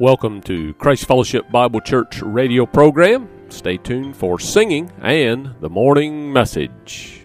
Welcome to Christ Fellowship Bible Church radio program. Stay tuned for singing and the morning message.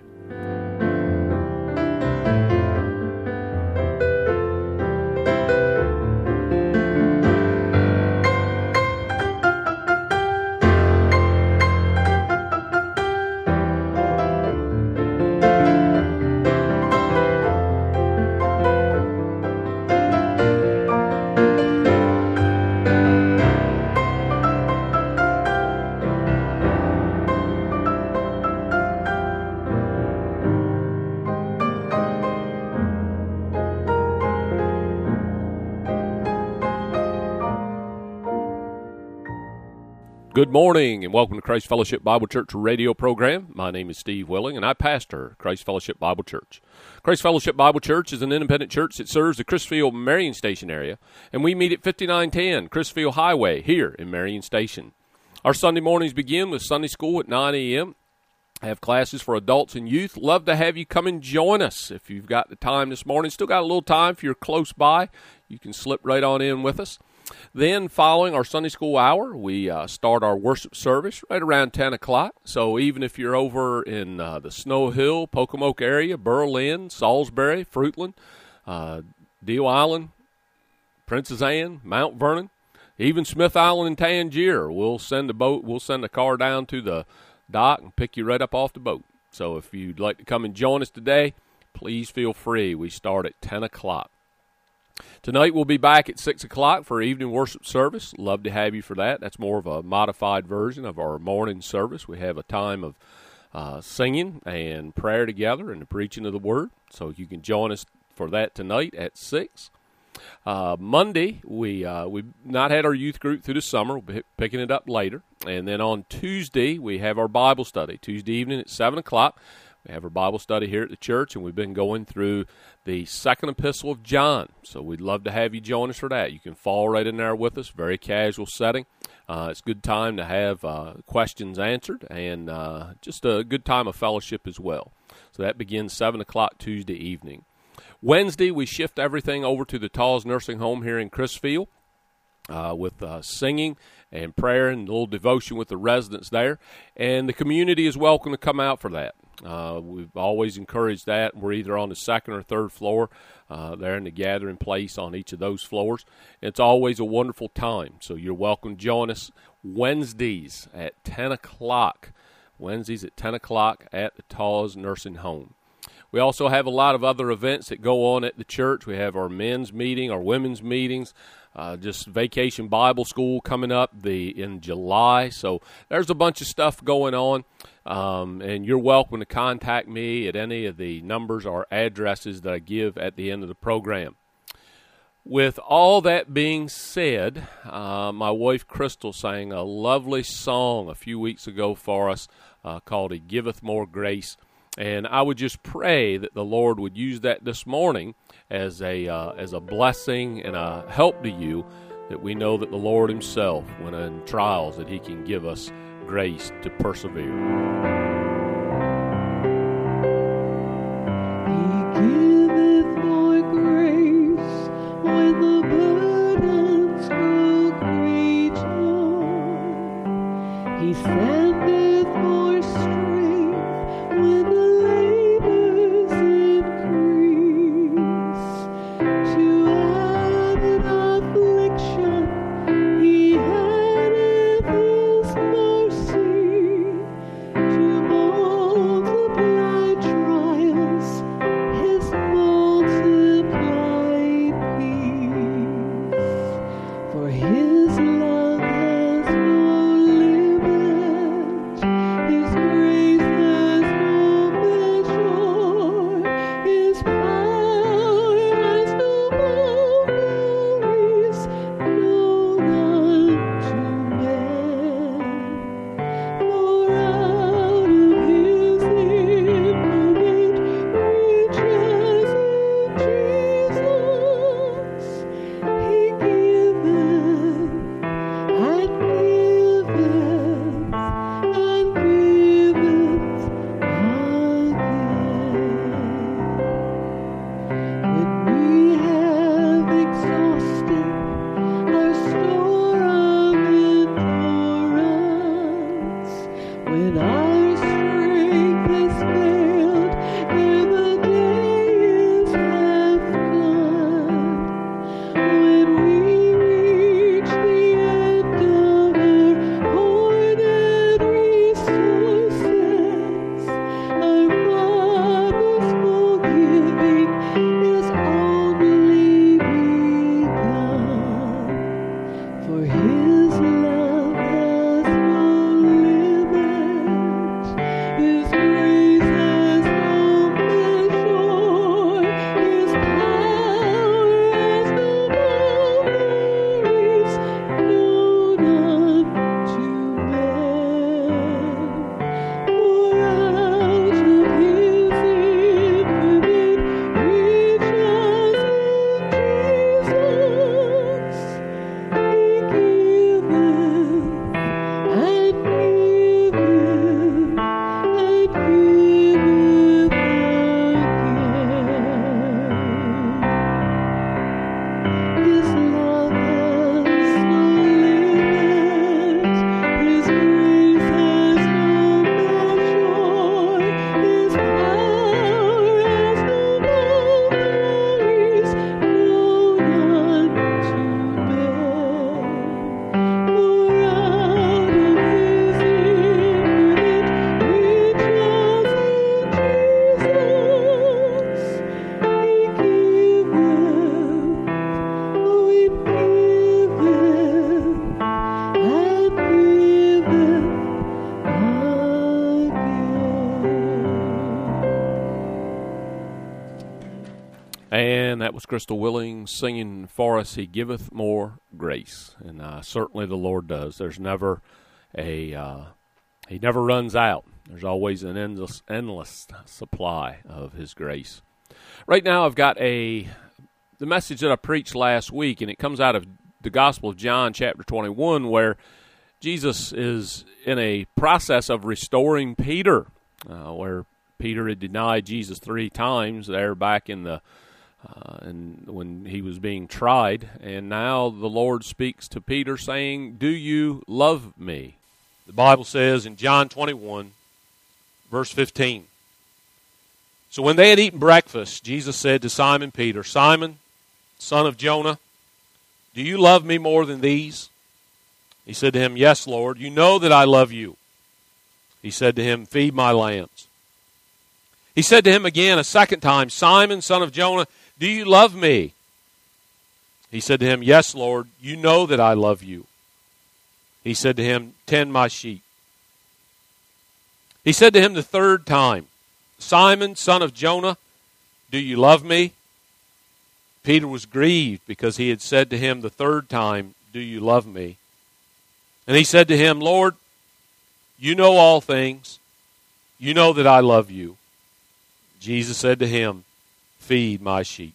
Good morning and welcome to Christ Fellowship Bible Church radio program. My name is Steve Willing and I pastor Christ Fellowship Bible Church. Christ Fellowship Bible Church is an independent church that serves the Chrisfield Marion Station area, and we meet at 5910 Chrisfield Highway here in Marion Station. Our Sunday mornings begin with Sunday school at 9 a.m. I have classes for adults and youth. Love to have you come and join us. If you've got the time this morning, still got a little time if you're close by, you can slip right on in with us. Then, following our Sunday school hour, we start our worship service right around 10 o'clock. So even if you're over in the Snow Hill, Pocomoke area, Berlin, Salisbury, Fruitland, Deal Island, Princess Anne, Mount Vernon, even Smith Island and Tangier, we'll send a car down to the dock and pick you right up off the boat. So if you'd like to come and join us today, please feel free. We start at 10 o'clock. Tonight we'll be back at 6 o'clock for evening worship service. Love to have you for that. That's more of a modified version of our morning service. We have a time of singing and prayer together and the preaching of the Word. So you can join us for that tonight at 6. Monday, we've not had our youth group through the summer. We'll be picking it up later. And then on Tuesday, we have our Bible study. Tuesday evening at 7 o'clock. We have our Bible study here at the church, and we've been going through the second epistle of John. So we'd love to have you join us for that. You can fall right in there with us, very casual setting. It's a good time to have questions answered and just a good time of fellowship as well. So that begins 7 o'clock Tuesday evening. Wednesday, we shift everything over to the Taws Nursing Home here in Chrisfield with singing and prayer and a little devotion with the residents there. And the community is welcome to come out for that. We've always encouraged that. We're either on the second or third floor there in the gathering place on each of those floors. It's always a wonderful time. So you're welcome to join us Wednesdays at 10 o'clock. Wednesdays at 10 o'clock at the Taws Nursing Home. We also have a lot of other events that go on at the church. We have our men's meeting, our women's meetings, just Vacation Bible School coming up in July. So there's a bunch of stuff going on, and you're welcome to contact me at any of the numbers or addresses that I give at the end of the program. With all that being said, my wife Crystal sang a lovely song a few weeks ago for us called "He Giveth More Grace." And I would just pray that the Lord would use that this morning as a blessing and a help to you, that we know that the Lord himself, when in trials, that he can give us grace to persevere. He giveth more grace when the burdens grow greater. He sendeth more strength when the labors increase. To add in affliction, he addeth his mercy. To And that was Crystal Willing singing for us, He Giveth More Grace. And certainly the Lord does. There's never He never runs out. There's always an endless supply of His grace. Right now I've got the message that I preached last week, and it comes out of the Gospel of John chapter 21, where Jesus is in a process of restoring Peter, where Peter had denied Jesus 3 times there back in the and when he was being tried. And now the Lord speaks to Peter saying, "Do you love me?" The Bible says in John 21, verse 15, "So when they had eaten breakfast, Jesus said to Simon Peter, 'Simon, son of Jonah, do you love me more than these?' He said to him, 'Yes, Lord, you know that I love you.' He said to him, 'Feed my lambs.' He said to him again a second time, 'Simon, son of Jonah, do you love me?' He said to him, 'Yes, Lord, you know that I love you.' He said to him, 'Tend my sheep.' He said to him the third time, 'Simon, son of Jonah, do you love me?' Peter was grieved because he had said to him the third time, 'Do you love me?' And he said to him, 'Lord, you know all things. You know that I love you.' Jesus said to him, 'Feed my sheep.'"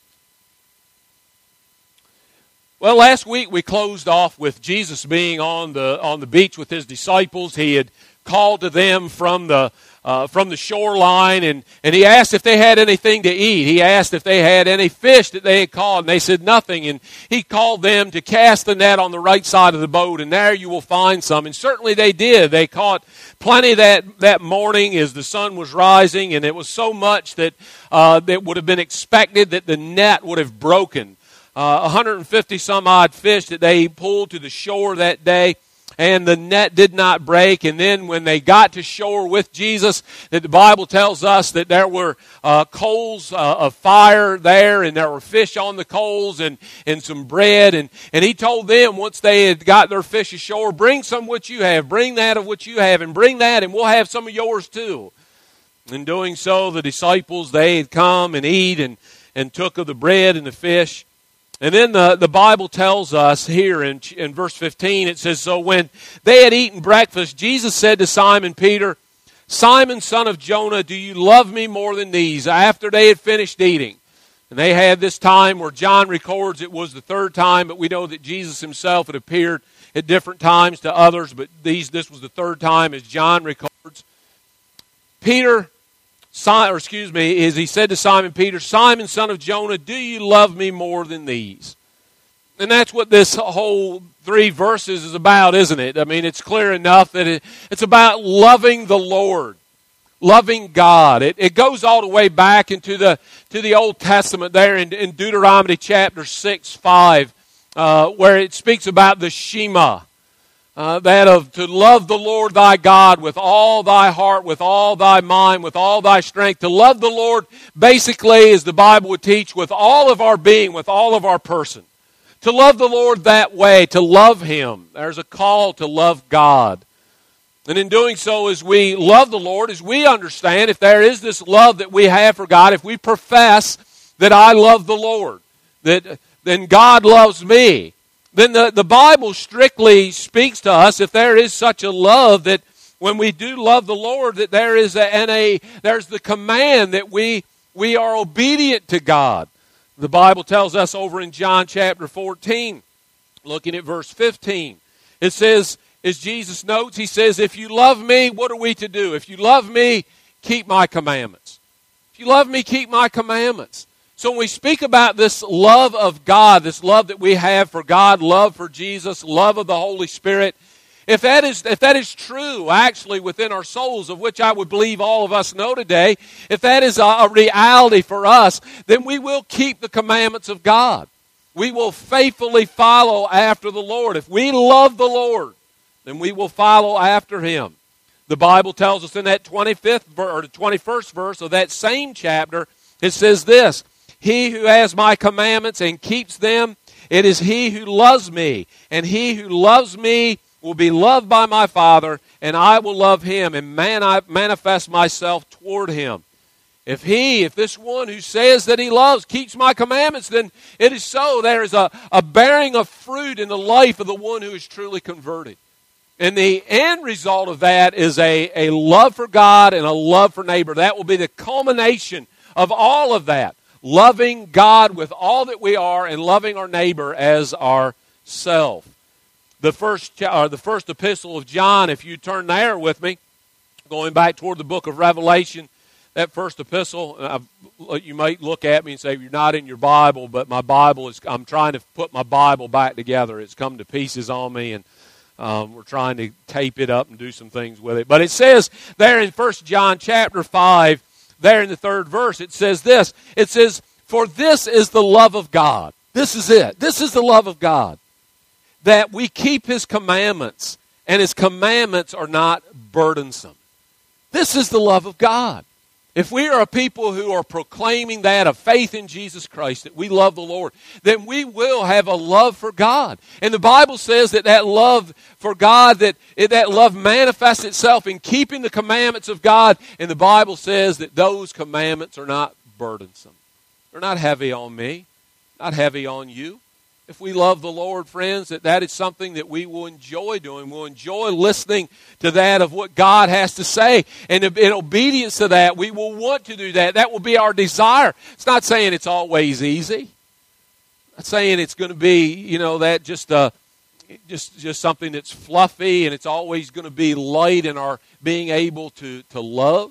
Well, last week we closed off with Jesus being on the beach with his disciples. He had called to them from the shoreline, and he asked if they had anything to eat. He asked if they had any fish that they had caught, and they said nothing. And he called them to cast the net on the right side of the boat, and there you will find some. And certainly they did. They caught plenty that morning as the sun was rising, and it was so much that would have been expected that the net would have broken. 150 some odd fish that they pulled to the shore that day, and the net did not break. And then when they got to shore with Jesus, that the Bible tells us that there were coals of fire there, and there were fish on the coals, and some bread. And he told them, once they had got their fish ashore, "Bring some what you have, bring that of what you have, and bring that, and we'll have some of yours too." In doing so, the disciples, they had come and eat and took of the bread and the fish. And then the Bible tells us here in verse 15, it says, "So when they had eaten breakfast, Jesus said to Simon Peter, 'Simon, son of Jonah, do you love me more than these?'" After they had finished eating. And they had this time where John records it was the third time, but we know that Jesus himself had appeared at different times to others, but this was the third time as John records. As he said to Simon Peter, "Simon, son of Jonah, do you love me more than these?" And that's what this whole 3 verses is about, isn't it? I mean, it's clear enough that it's about loving the Lord, loving God. It goes all the way back into the Old Testament there in Deuteronomy chapter 6:5, where it speaks about the Shema. That of to love the Lord thy God with all thy heart, with all thy mind, with all thy strength. To love the Lord, basically, as the Bible would teach, with all of our being, with all of our person. To love the Lord that way, to love Him. There's a call to love God. And in doing so, as we love the Lord, as we understand, if there is this love that we have for God, if we profess that I love the Lord, then God loves me, then the Bible strictly speaks to us, if there is such a love, that when we do love the Lord, that there is there's the command that we are obedient to God. The Bible tells us over in John chapter 14, looking at verse 15, it says, as Jesus notes, he says, "If you love me, what are we to do? If you love me, keep my commandments." If you love me, keep my commandments. So when we speak about this love of God, this love that we have for God, love for Jesus, love of the Holy Spirit, if that is true actually within our souls, of which I would believe all of us know today, if that is a reality for us, then we will keep the commandments of God. We will faithfully follow after the Lord. If we love the Lord, then we will follow after Him. The Bible tells us in that 21st verse of that same chapter, it says this, "He who has my commandments and keeps them, it is he who loves me. And he who loves me will be loved by my Father, and I will love him and manifest myself toward him." If this one who says that he loves keeps my commandments, then it is so. There is a bearing of fruit in the life of the one who is truly converted. And the end result of that is a love for God and a love for neighbor. That will be the culmination of all of that. Loving God with all that we are and loving our neighbor as ourself. The first epistle of John, if you turn there with me, going back toward the book of Revelation, that first epistle, you might look at me and say, you're not in your Bible, but my Bible is, I'm trying to put my Bible back together. It's come to pieces on me, and we're trying to tape it up and do some things with it. But it says there in 1 John chapter 5, there in the 3rd verse, it says this. It says, for this is the love of God. This is it. This is the love of God, that we keep His commandments, and His commandments are not burdensome. This is the love of God. If we are a people who are proclaiming that, of faith in Jesus Christ, that we love the Lord, then we will have a love for God. And the Bible says that love for God, that love manifests itself in keeping the commandments of God. And the Bible says that those commandments are not burdensome. They're not heavy on me, not heavy on you. If we love the Lord, friends, that is something that we will enjoy doing. We'll enjoy listening to that of what God has to say. And in obedience to that, we will want to do that. That will be our desire. It's not saying it's always easy. Not saying it's going to be, that just something that's fluffy and it's always going to be light in our being able to love.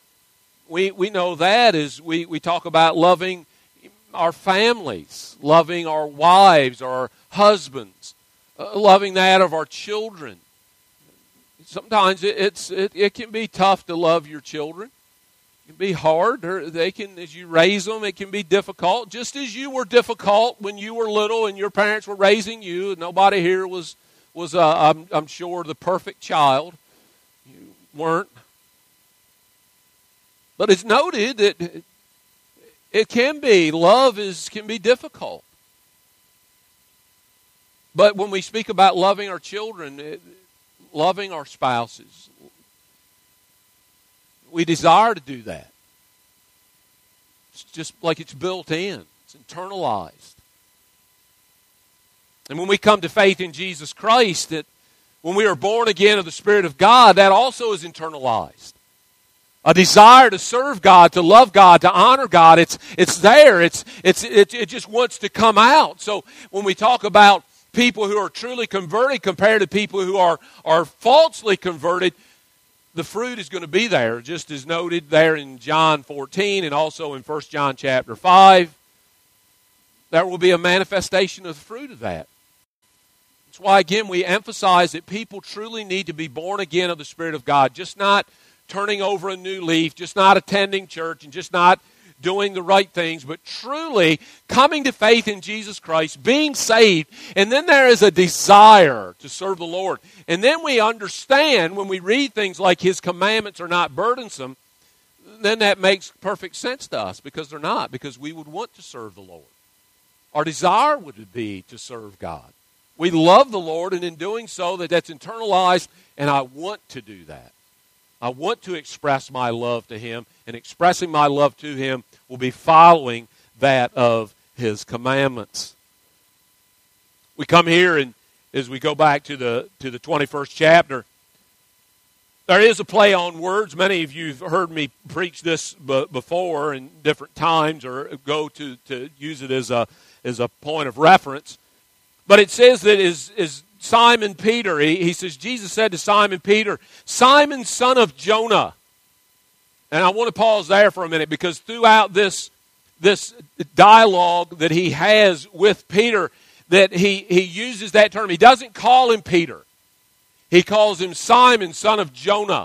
We know that as we talk about loving our families, loving our wives, our husbands, loving that of our children. Sometimes it can be tough to love your children. It can be hard. As you raise them, it can be difficult. Just as you were difficult when you were little and your parents were raising you. Nobody here was I'm sure, the perfect child. You weren't. But it's noted that it can be. Love can be difficult. But when we speak about loving our children, loving our spouses, we desire to do that. It's just like it's built in. It's internalized. And when we come to faith in Jesus Christ, that when we are born again of the Spirit of God, that also is internalized. A desire to serve God, to love God, to honor God. It's there. It just wants to come out. So when we talk about people who are truly converted compared to people who are falsely converted, the fruit is going to be there, just as noted there in John 14 and also in 1 John chapter 5. There will be a manifestation of the fruit of that. That's why, again, we emphasize that people truly need to be born again of the Spirit of God, just not turning over a new leaf, just not attending church and just not doing the right things, but truly coming to faith in Jesus Christ, being saved, and then there is a desire to serve the Lord. And then we understand when we read things like His commandments are not burdensome, then that makes perfect sense to us, because they're not, because we would want to serve the Lord. Our desire would be to serve God. We love the Lord, and in doing so, that's internalized, and I want to do that. I want to express my love to Him, and expressing my love to Him will be following that of His commandments. We come here, and as we go back to the 21st chapter, there is a play on words. Many of you have heard me preach this before in different times, or go to use it as a point of reference. But it says that is Simon Peter, he says, Jesus said to Simon Peter, Simon, son of Jonah. And I want to pause there for a minute, because throughout this dialogue that he has with Peter, that he uses that term. He doesn't call him Peter. He calls him Simon, son of Jonah.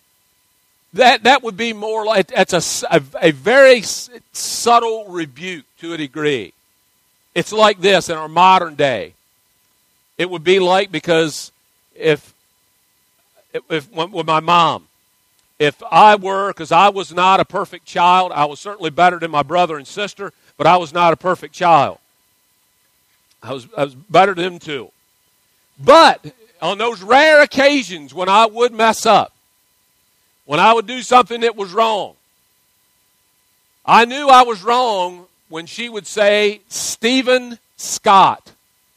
That would be more like, that's a very subtle rebuke to a degree. It's like this in our modern day. It would be like, because if with my mom, if I were, because I was not a perfect child, I was certainly better than my brother and sister, but I was not a perfect child. I was better than them too. But on those rare occasions when I would mess up, when I would do something that was wrong, I knew I was wrong when she would say Stephen Scott.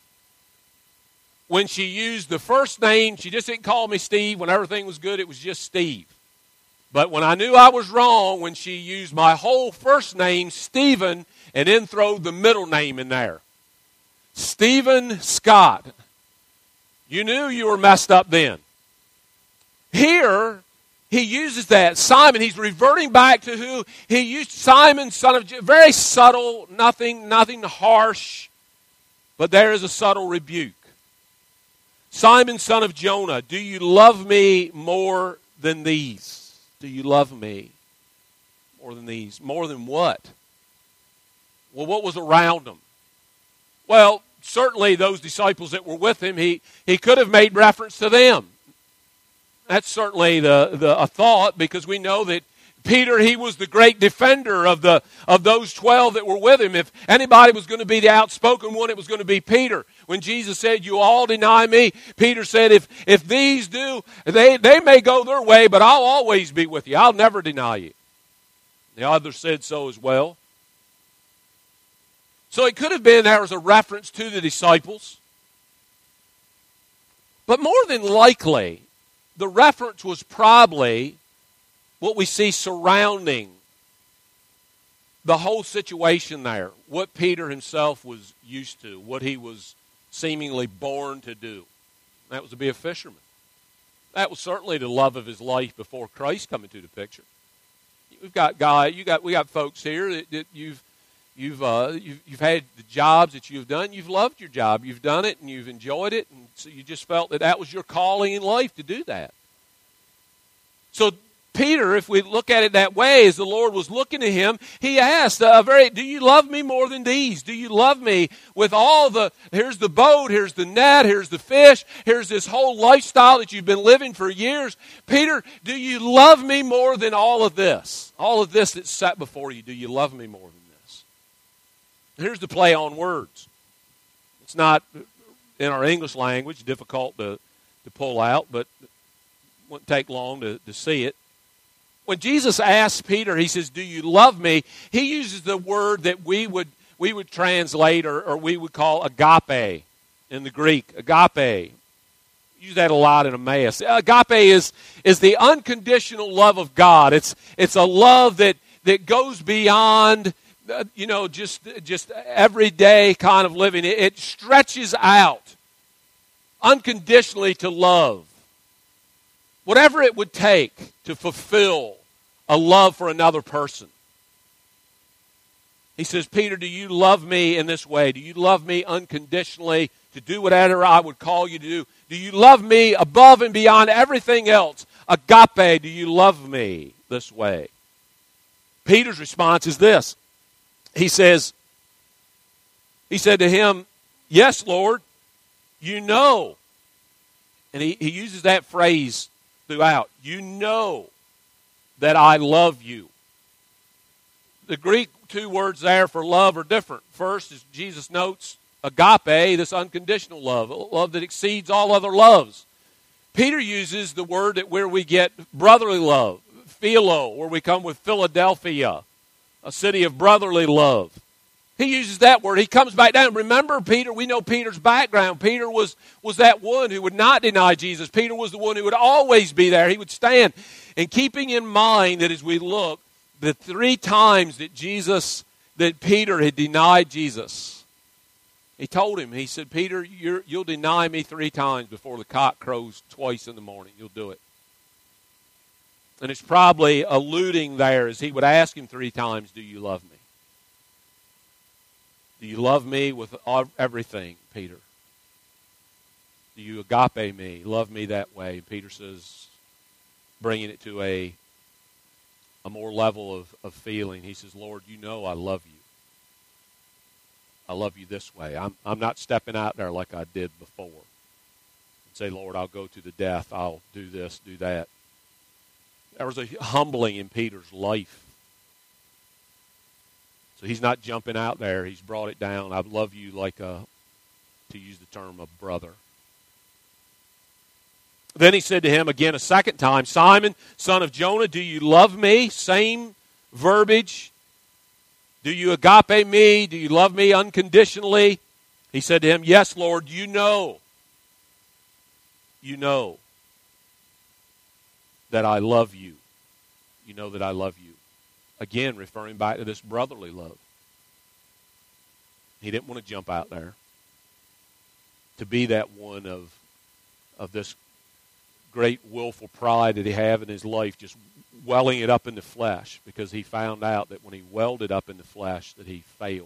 When she used the first name, she just didn't call me Steve. When everything was good, it was just Steve. But when I knew I was wrong, when she used my whole first name, Stephen, and then throw the middle name in there. Stephen Scott. You knew you were messed up then. Here, he uses that. Simon, he's reverting back to who he used. Simon, son of, very subtle, nothing harsh, but there is a subtle rebuke. Simon, son of Jonah, do you love me more than these? Do you love me more than these? More than what? Well, what was around him? Well, certainly those disciples that were with him, he could have made reference to them. That's certainly a thought, because we know that Peter, he was the great defender of those 12 that were with him. If anybody was going to be the outspoken one, it was going to be Peter. When Jesus said, you all deny me, Peter said, if these do, they may go their way, but I'll always be with you. I'll never deny you. The others said so as well. So it could have been there was a reference to the disciples. But more than likely, the reference was probably what we see surrounding the whole situation there, what Peter himself was used to, what he was seemingly born to do. That was to be a fisherman. That was certainly the love of his life before Christ come into the picture. We got folks here that you've had the jobs that you've done. You've loved your job. You've done it and you've enjoyed it, and so you just felt that was your calling in life to do that. So Peter, if we look at it that way, as the Lord was looking at him, he asked, do you love me more than these? Do you love me with here's the boat, here's the net, here's the fish, here's this whole lifestyle that you've been living for years. Peter, do you love me more than all of this? All of this that's set before you, do you love me more than this? Here's the play on words. It's not, in our English language, difficult to pull out, but it wouldn't take long to see it. When Jesus asks Peter, he says, do you love me? He uses the word that we would translate or we would call agape in the Greek. Agape. We use that a lot in Emmaus. Agape is the unconditional love of God. It's a love that goes beyond just everyday kind of living. It stretches out unconditionally to love. Whatever it would take to fulfill a love for another person. He says, Peter, do you love me in this way? Do you love me unconditionally to do whatever I would call you to do? Do you love me above and beyond everything else? Agape, do you love me this way? Peter's response is this. He said to him, yes, Lord, you know. And he uses that phrase throughout. You know that I love you. The Greek two words there for love are different. First, as Jesus notes, agape, this unconditional love, a love that exceeds all other loves. Peter uses the word where we get brotherly love, philo, where we come with Philadelphia, a city of brotherly love. He uses that word. He comes back down. Remember Peter, we know Peter's background. Peter was that one who would not deny Jesus. Peter was the one who would always be there. He would stand. And keeping in mind that as we look, the 3 times that Peter had denied Jesus, he told him, he said, Peter, you'll deny me 3 times before the cock crows twice in the morning. You'll do it. And it's probably alluding there as he would ask him 3 times, do you love me? Do you love me with everything, Peter? Do you agape me, love me that way? Peter says, bringing it to a more level of feeling. He says, Lord, you know I love you. I love you this way. I'm not stepping out there like I did before. And say, Lord, I'll go to the death. I'll do this, do that. There was a humbling in Peter's life. So he's not jumping out there. He's brought it down. I love you like to use the term, a brother. Then he said to him again a second time, Simon, son of Jonah, do you love me? Same verbiage. Do you agape me? Do you love me unconditionally? He said to him, yes, Lord, you know. You know that I love you. You know that I love you. Again, referring back to this brotherly love. He didn't want to jump out there. To be that one of this great willful pride that he had in his life, just welling it up in the flesh, because he found out that when he welled it up in the flesh that he failed.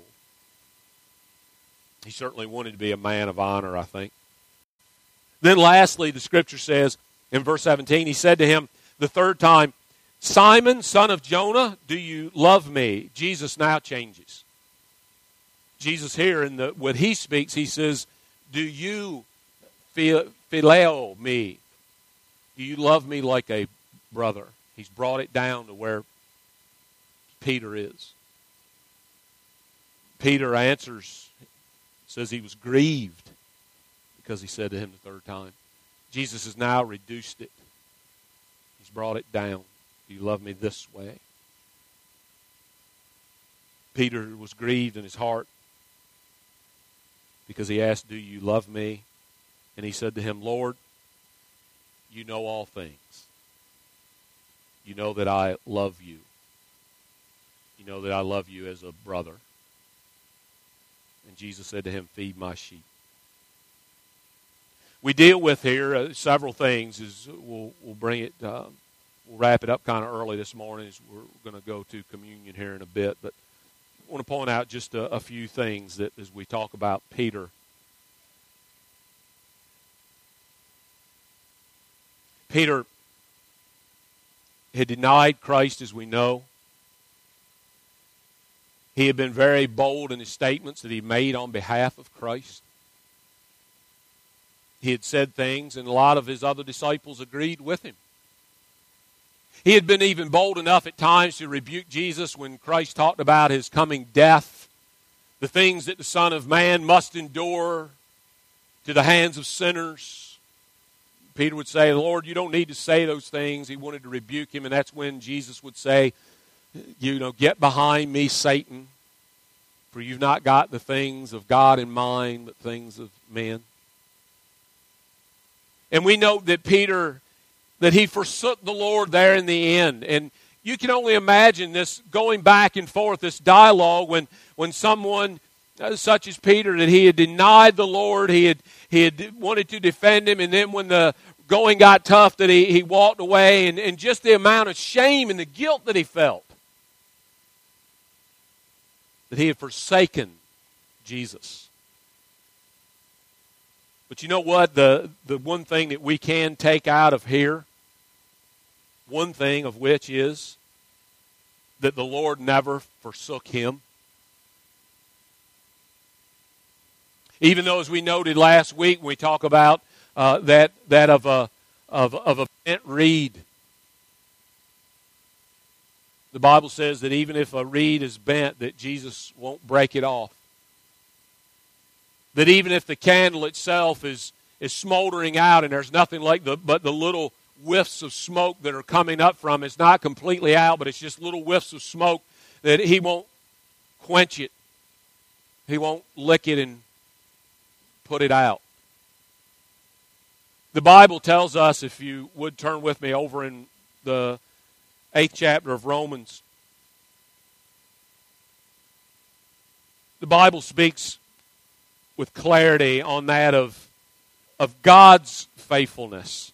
He certainly wanted to be a man of honor, I think. Then lastly, the scripture says in verse 17, he said to him the third time, Simon, son of Jonah, do you love me? Jesus now changes. Jesus here, when he speaks, he says, do you phileo me? Do you love me like a brother? He's brought it down to where Peter is. Peter answers, says he was grieved because he said to him the third time. Jesus has now reduced it. He's brought it down. Do you love me this way? Peter was grieved in his heart because he asked, do you love me? And he said to him, Lord, you know all things. You know that I love you. You know that I love you as a brother. And Jesus said to him, feed my sheep. We deal with here several things. We'll bring it. We'll wrap it up kind of early this morning as we're going to go to communion here in a bit. But I want to point out just a few things that as we talk about Peter. Peter had denied Christ, as we know. He had been very bold in his statements that he made on behalf of Christ. He had said things, and a lot of his other disciples agreed with him. He had been even bold enough at times to rebuke Jesus when Christ talked about his coming death, the things that the Son of Man must endure to the hands of sinners. Peter would say, Lord, you don't need to say those things. He wanted to rebuke him, and that's when Jesus would say, get behind me, Satan, for you've not got the things of God in mind, but things of men. And we note that Peter, that he forsook the Lord there in the end. And you can only imagine this going back and forth, this dialogue when someone such as Peter, that he had denied the Lord, he had wanted to defend him, and then when the going got tough, that he walked away, and just the amount of shame and the guilt that he felt, that he had forsaken Jesus. But you know what? The one thing that we can take out of here, one thing of which is that the Lord never forsook him. Even though, as we noted last week, when we talk about that of a bent reed, the Bible says that even if a reed is bent, that Jesus won't break it off. That even if the candle itself is smoldering out and there's nothing but the little whiffs of smoke that are coming up from it, it's not completely out, but it's just little whiffs of smoke, that he won't quench it. He won't lick it and put it out. The Bible tells us, if you would turn with me over in the 8th chapter of Romans, the Bible speaks with clarity on that of God's faithfulness.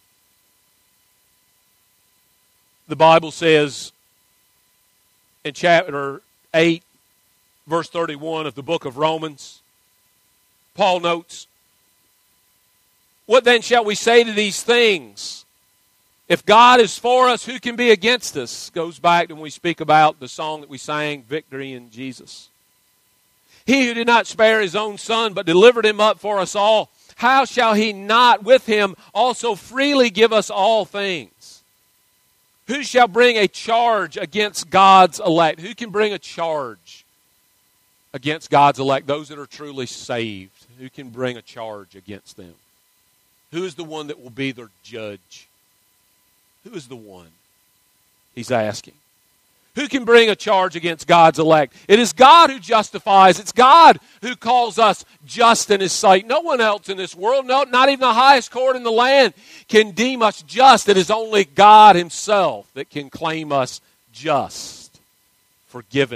The Bible says in chapter 8, verse 31 of the book of Romans, Paul notes, what then shall we say to these things? If God is for us, who can be against us? Goes back when we speak about the song that we sang, Victory in Jesus. He who did not spare his own son, but delivered him up for us all, how shall he not with him also freely give us all things? Who shall bring a charge against God's elect? Who can bring a charge against God's elect? Those that are truly saved. Who can bring a charge against them? Who is the one that will be their judge? Who is the one? He's asking. Who can bring a charge against God's elect? It is God who justifies. It's God who calls us just in His sight. No one else in this world, no, not even the highest court in the land, can deem us just. It is only God Himself that can claim us just, forgiven.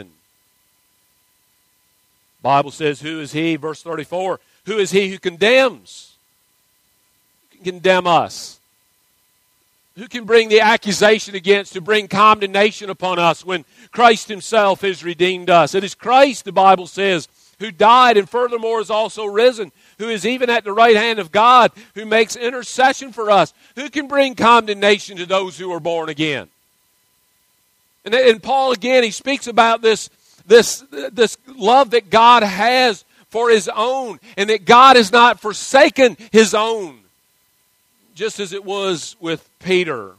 The Bible says, who is He, verse 34, who is He who condemns? Who can condemn us? Who can bring the accusation against, to bring condemnation upon us when Christ Himself has redeemed us? It is Christ, the Bible says, who died and furthermore is also risen, who is even at the right hand of God, who makes intercession for us. Who can bring condemnation to those who are born again? And Paul, again, he speaks about this love that God has for His own, and that God has not forsaken His own, just as it was with Peter.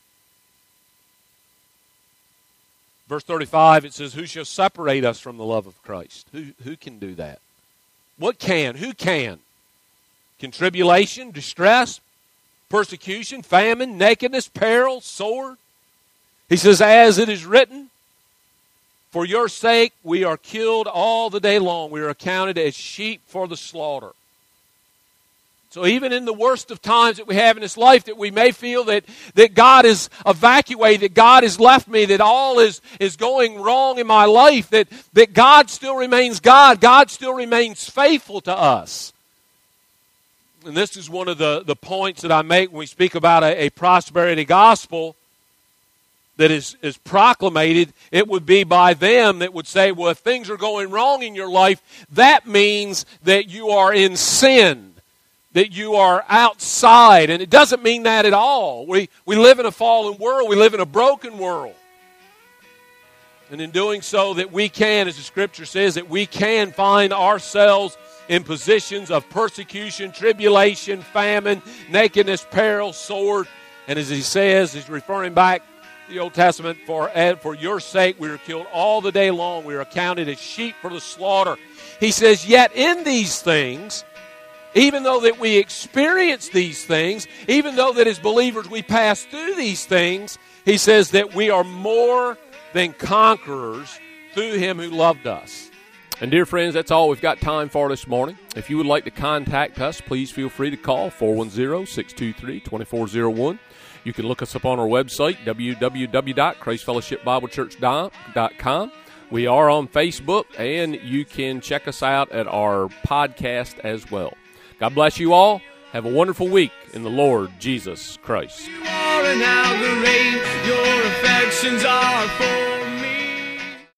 Verse 35, it says, who shall separate us from the love of Christ? Who can do that? What can? Who can? Can tribulation, distress, persecution, famine, nakedness, peril, sword? He says, as it is written, for your sake we are killed all the day long. We are accounted as sheep for the slaughter. So even in the worst of times that we have in this life, that we may feel that God is evacuated, that God has left me, that all is going wrong in my life, that God still remains God. God still remains faithful to us. And this is one of the points that I make when we speak about a prosperity gospel that is proclamated. It would be by them that would say, well, if things are going wrong in your life, that means that you are in sin, that you are outside. And it doesn't mean that at all. We live in a fallen world. We live in a broken world. And in doing so, that we can, as the Scripture says, that we can find ourselves in positions of persecution, tribulation, famine, nakedness, peril, sword. And as he says, he's referring back to the Old Testament, for your sake we are killed all the day long. We are accounted as sheep for the slaughter. He says, yet in these things, even though that we experience these things, even though that as believers we pass through these things, he says that we are more than conquerors through Him who loved us. And dear friends, that's all we've got time for this morning. If you would like to contact us, please feel free to call 410-623-2401. You can look us up on our website, www.ChristFellowshipBibleChurch.com. We are on Facebook, and you can check us out at our podcast as well. God bless you all. Have a wonderful week in the Lord Jesus Christ. You are inaugurate, your affections are full.